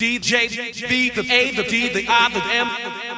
DJ, V, the A, the D, the I, the M.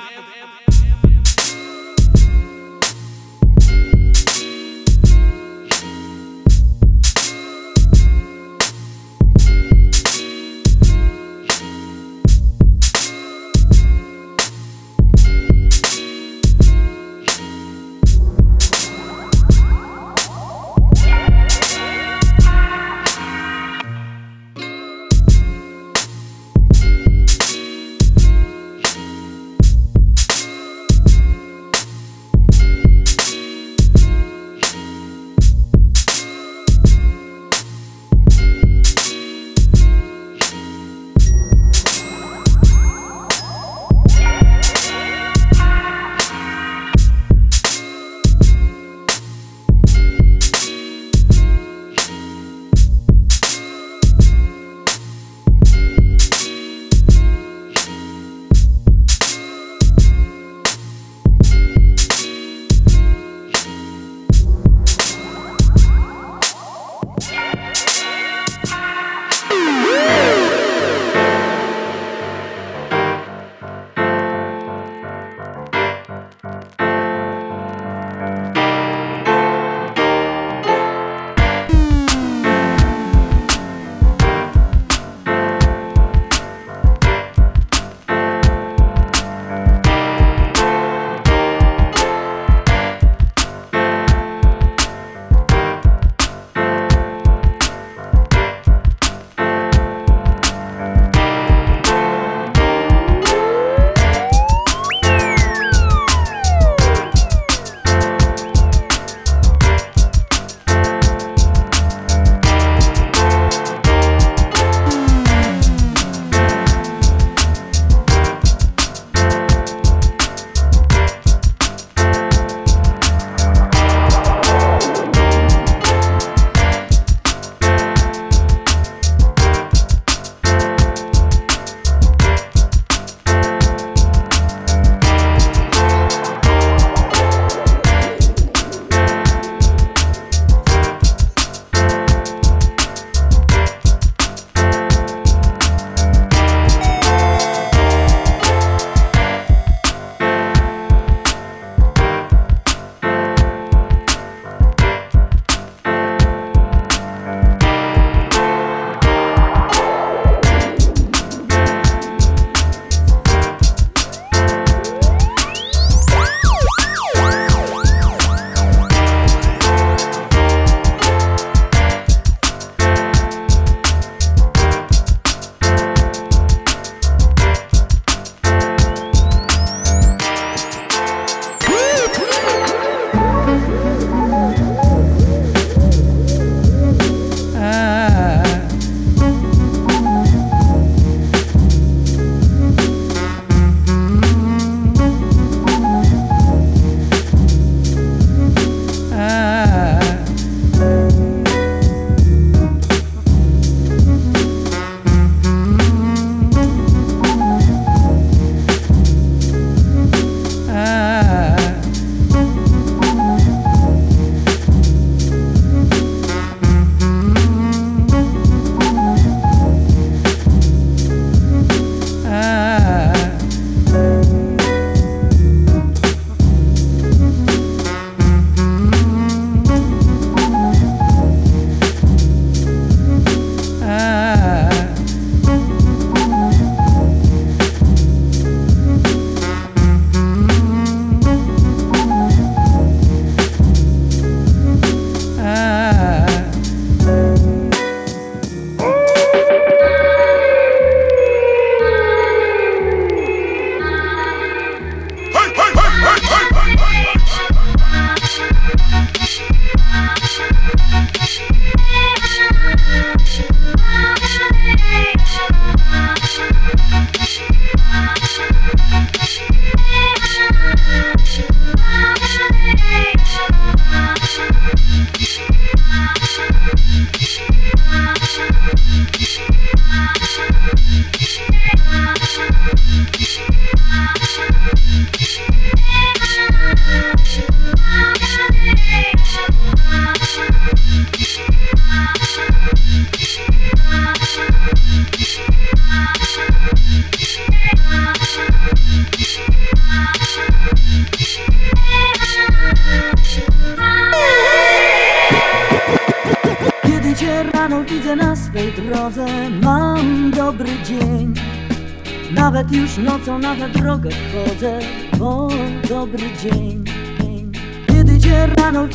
dzień. Nawet już nocą na tę drogę wchodzę, bo dobry dzień. Kiedy cię rano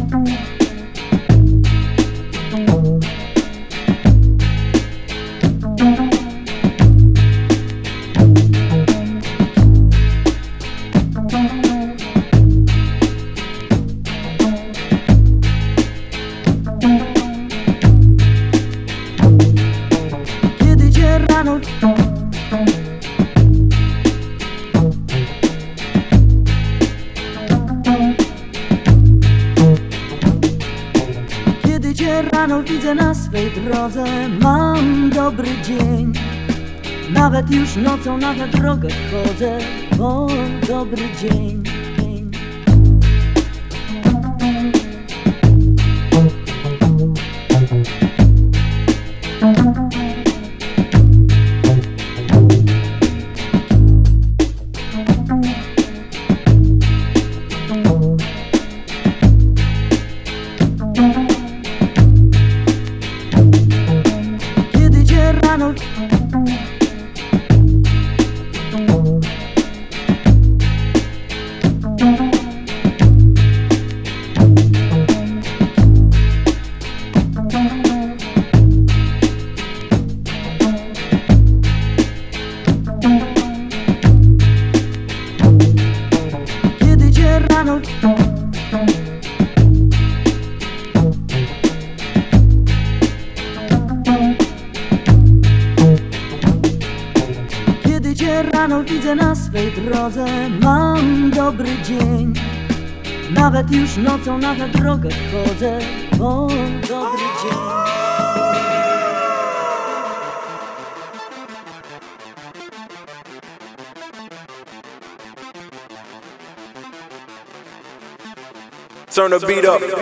Kiedy cię rano widzę na swej drodze, mam dobry dzień. Nawet już nocą na tę drogę wchodzę, bo dobry dzień. Kiedy cię rano Kiedy cię rano widzę na swej drodze, mam dobry dzień. Nawet już nocą na tę drogę wchodzę, bo dobry dzień. Turn the beat up.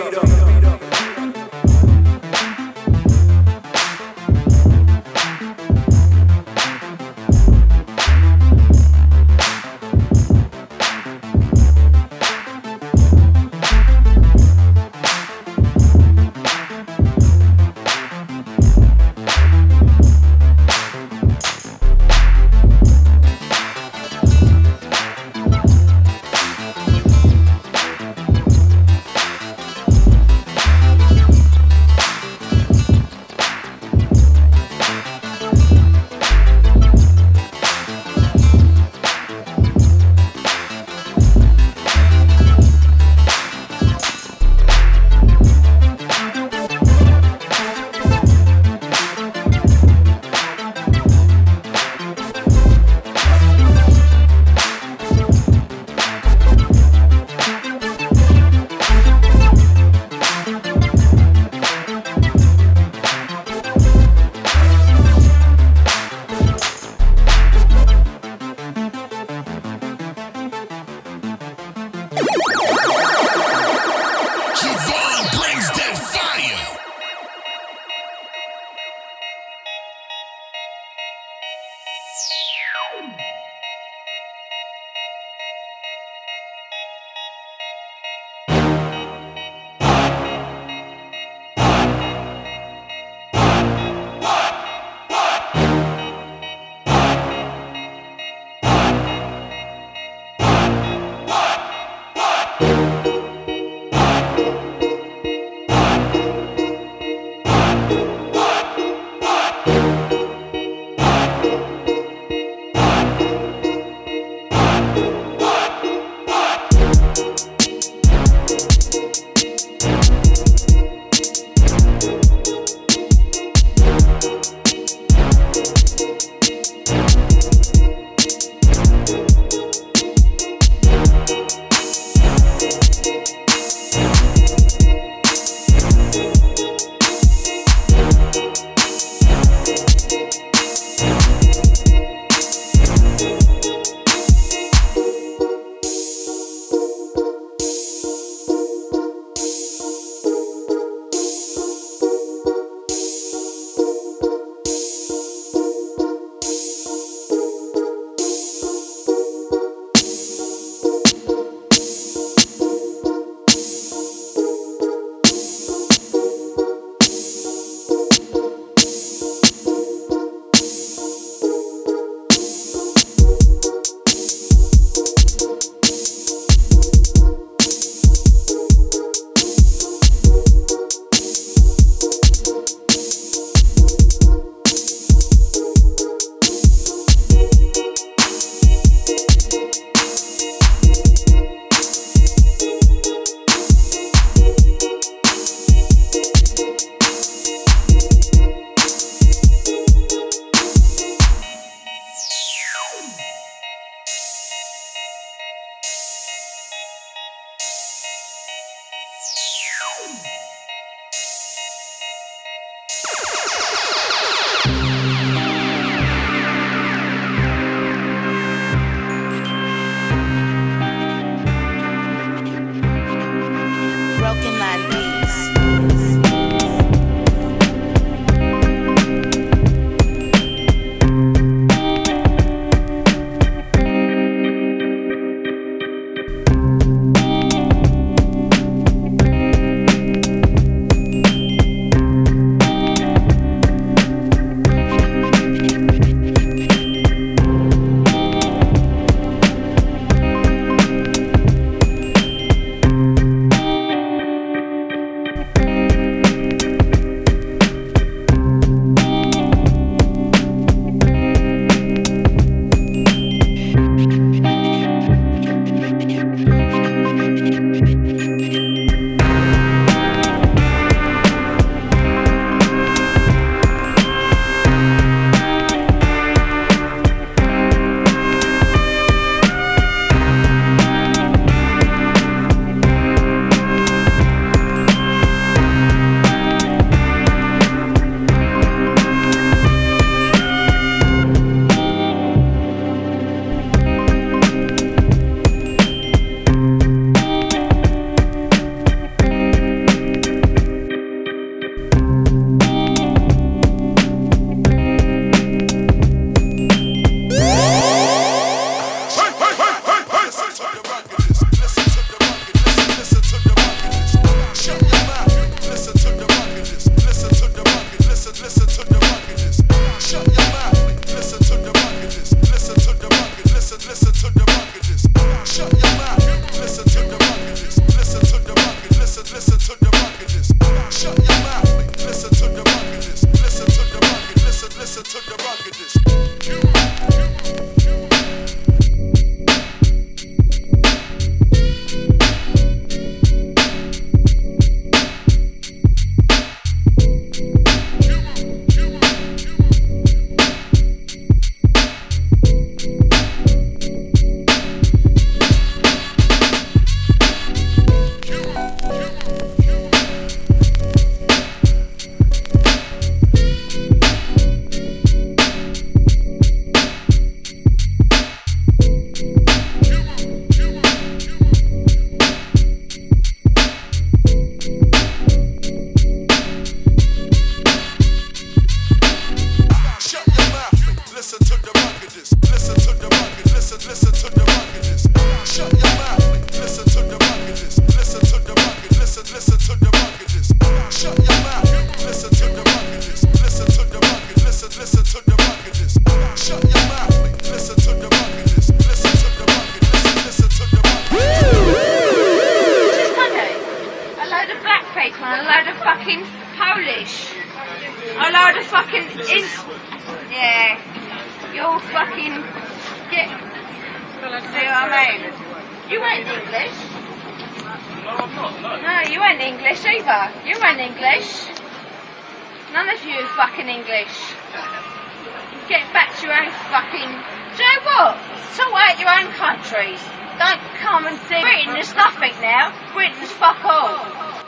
listen to the ruggedness, listen to the ruggedness. Shut your mouth, listen to the ruggedness, listen to the ruggedness, listen to the ruggedness. Shut your mouth, listen to the ruggedness, listen to the ruggedness, listen to the ruggedness. Shut your mouth, listen to the ruggedness, listen to the ruggedness, listen to the ruggedness. Just funny. A load of black people and a load of fucking Polish. A load of fucking yeah. You'll fucking get. See what I mean? You ain't English. No, I'm not, no. No, you ain't English either. You ain't English. None of you are fucking English. Get back to your own fucking. Do you know what? Sort out your own countries. Don't come and see Britain is nothing now. Britain's fuck all.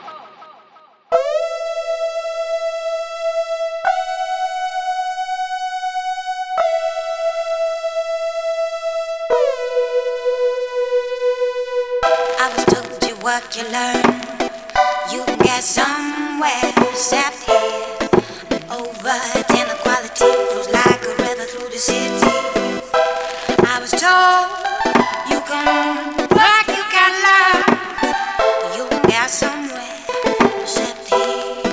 I was told you what you learn, you can get somewhere except here. Over inequality flows like a river through the city. I was told you can work, you can learn, you can get somewhere except here.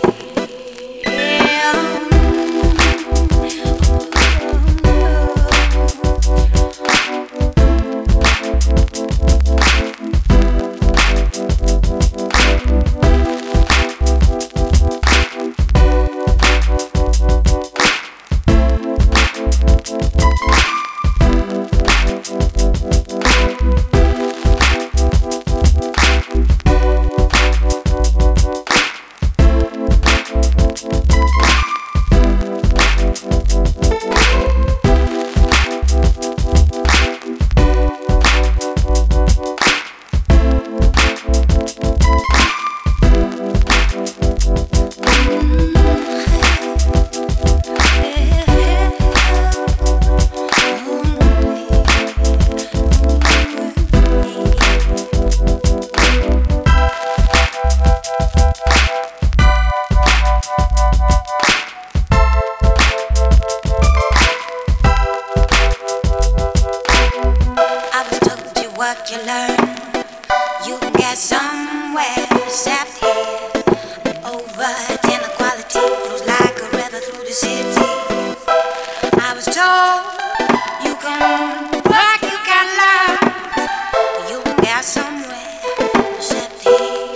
What you learn, you can get somewhere except here. Over inequality flows like a river through the city. I was told you can work, you can learn, you can get somewhere except here.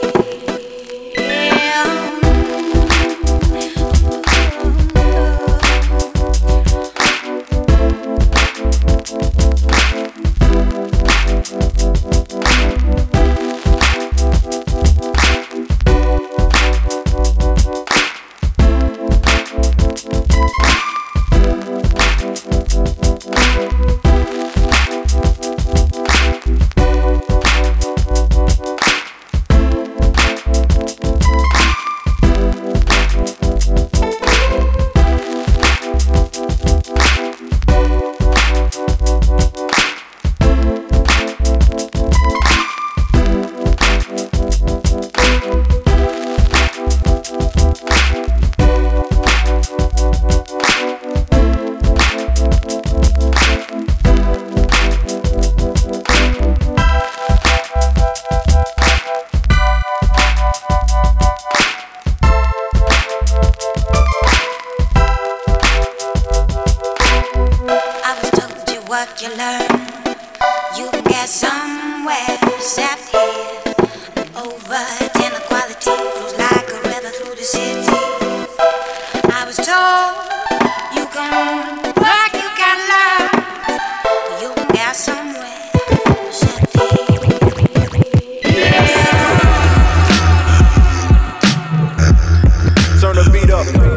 What you learn, you can get somewhere except here. Over inequality flows like a river through the city. I was told you can work, you can learn, you can get somewhere except here. Turn the beat up.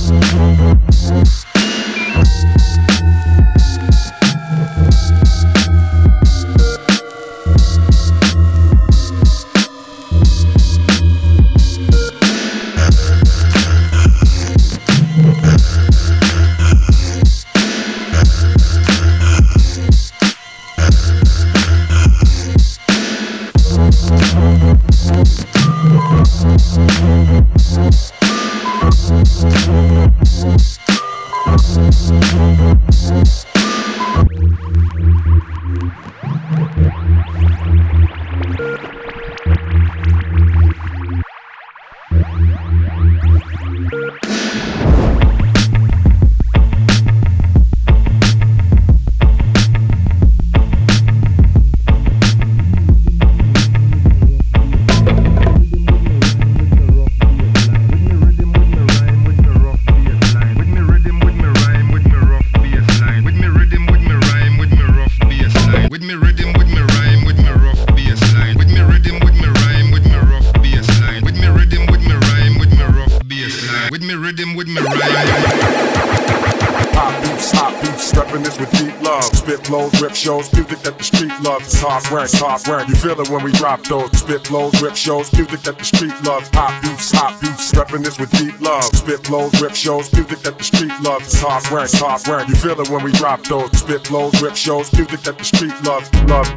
Shows, music that the street loves. Top rank. You feel it when we drop those. Spit flows, rip shows, music that the street loves. Hot beats, reppin' this with deep love. Spit flows, rip shows, music that the street loves. Top rank. You feel it when we drop those. Spit flows, rip shows, music that the street loves. Love.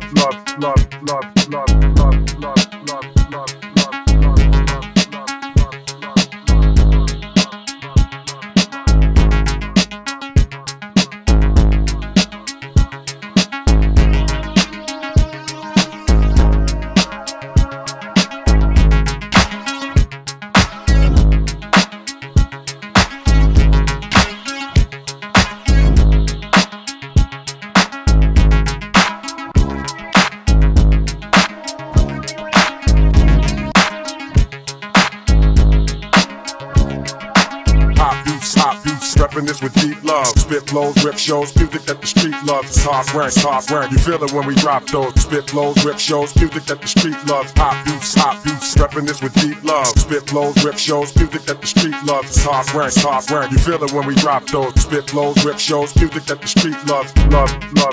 This with deep love. Spit flows, rip shows, music that the street loves. Top rank. You feel it when we drop those. Spit flows, rip shows, music that the street loves. Hot beats, reppin' this with deep love. Spit flows, rip shows, music that the street loves. Top rank. You feel it when we drop those. Spit flows, rip shows, music that the street loves. Love.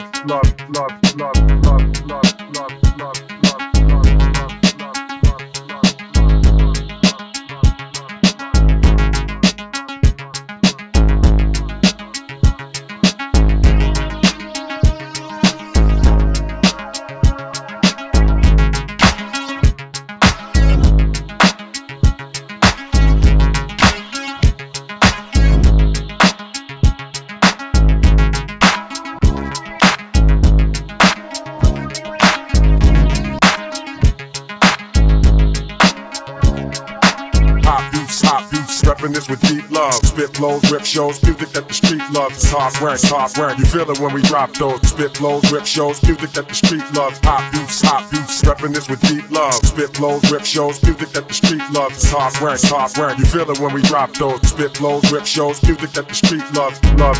This with deep love. Spit flows, rip shows, music that the street loves. Top rank. You feel it when we drop those. Spit flows, rip shows, music that the street loves. Hot beats, reppin' this with deep love. Spit flows, rip shows, music that the street loves. Top rank. You feel it when we drop those. Spit flows, rip shows, music that the street loves. Love.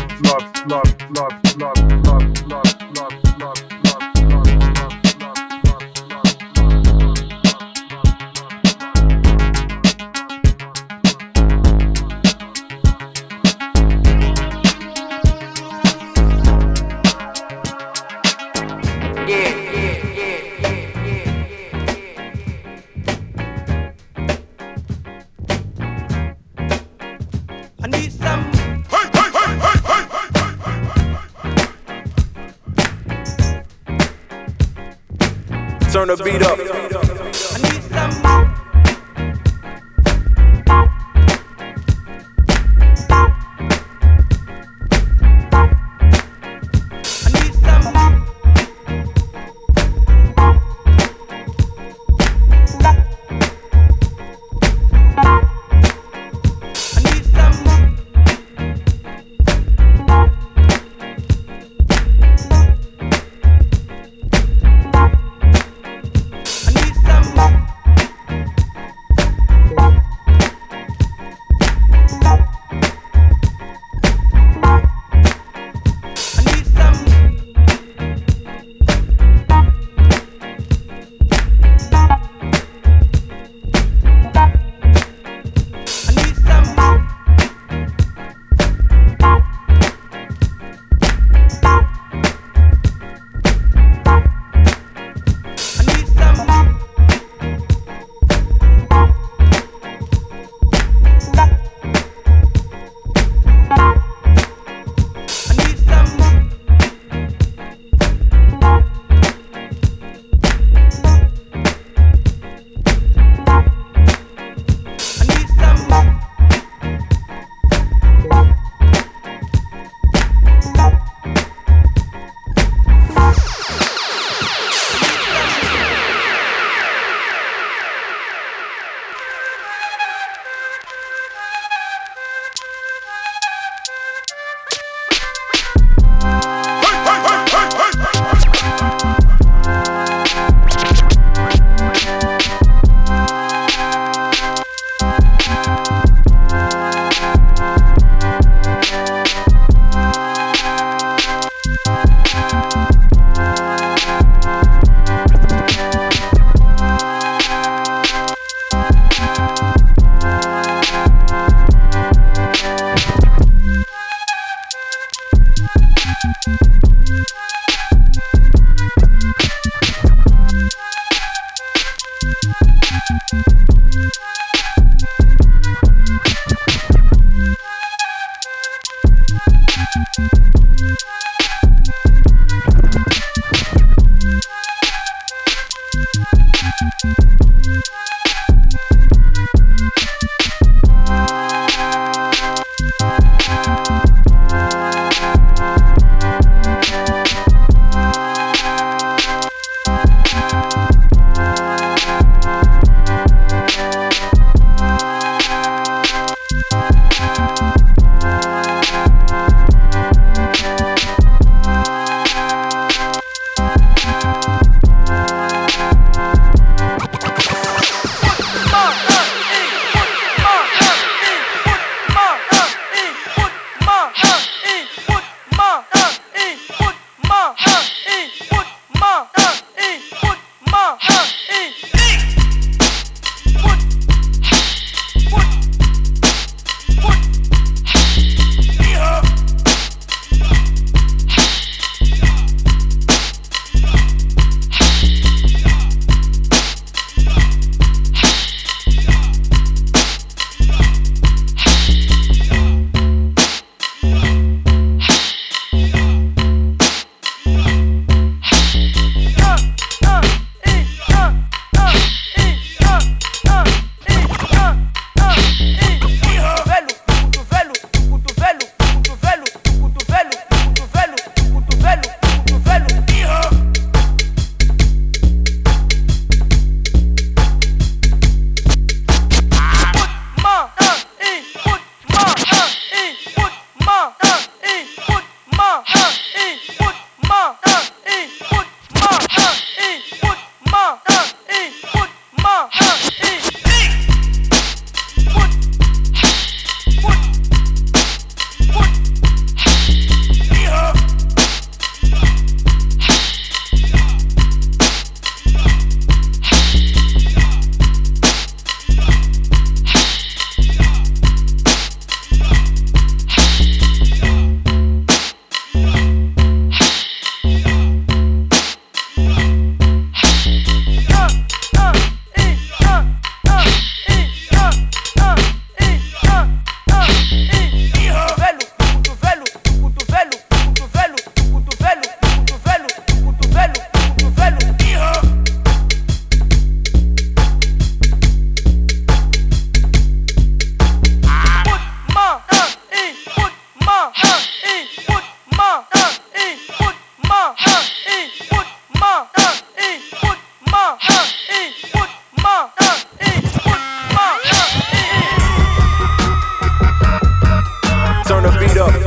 Turn the beat up. I need some. I need beat up.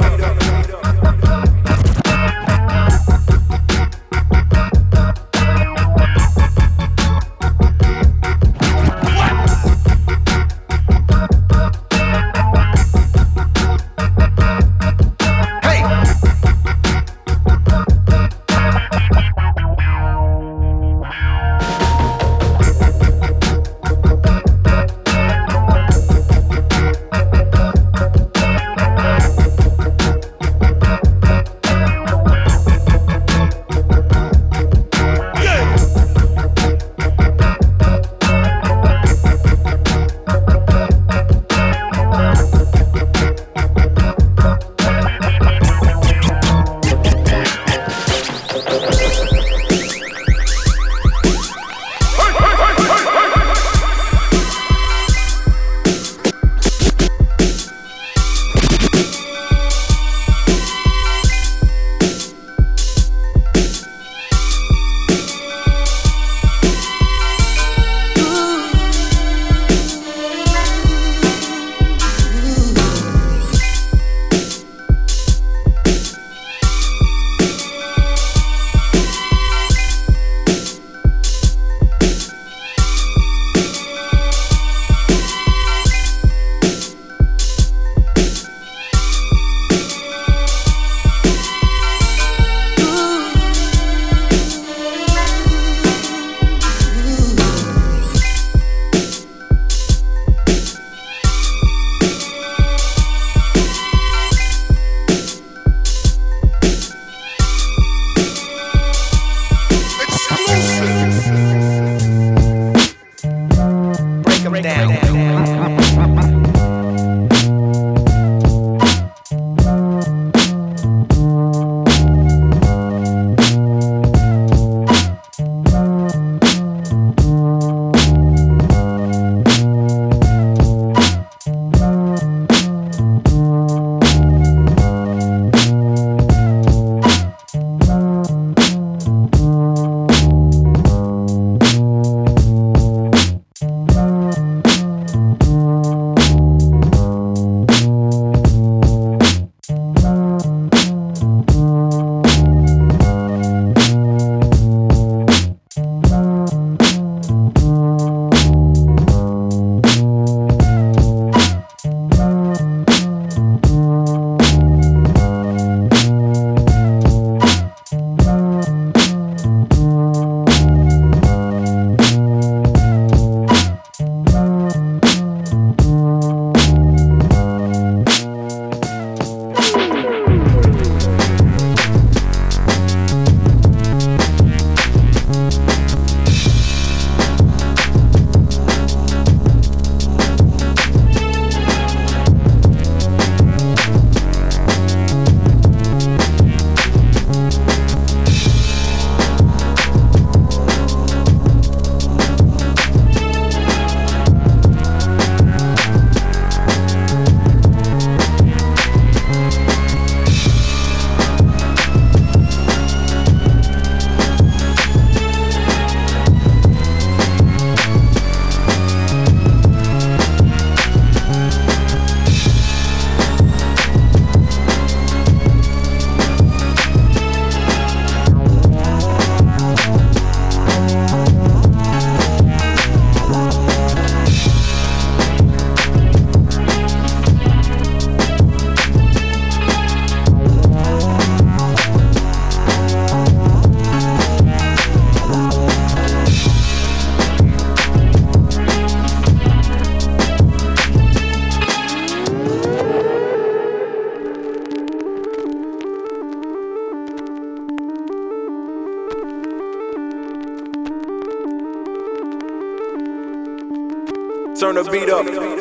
Turn the beat up.